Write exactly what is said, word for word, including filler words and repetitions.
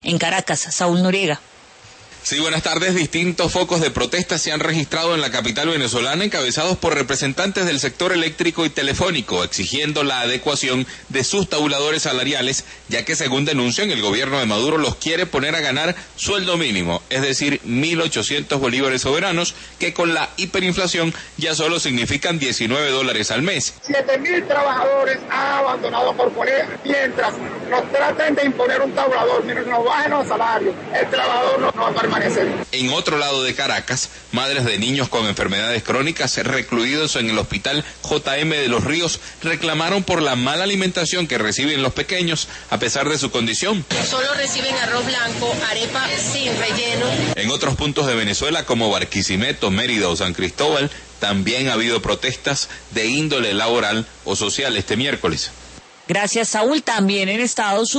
En Caracas, Saúl Noriega. Sí, buenas tardes. Distintos focos de protesta se han registrado en la capital venezolana, encabezados por representantes del sector eléctrico y telefónico, exigiendo la adecuación de sus tabuladores salariales, ya que según denuncian, el gobierno de Maduro los quiere poner a ganar sueldo mínimo, es decir, mil ochocientos bolívares soberanos, que con la hiperinflación ya solo significan diecinueve dólares al mes. siete mil trabajadores han abandonado por poner, mientras nos traten de imponer un tabulador, mientras nos bajen los salarios, el trabajador no, no va a permanecer. En otro lado de Caracas, madres de niños con enfermedades crónicas recluidos en el hospital J M de Los Ríos reclamaron por la mala alimentación que reciben los pequeños a pesar de su condición. Solo reciben arroz blanco, arepa sin relleno. En otros puntos de Venezuela como Barquisimeto, Mérida o San Cristóbal también ha habido protestas de índole laboral o social este miércoles. Gracias, Saúl. También en Estados Unidos.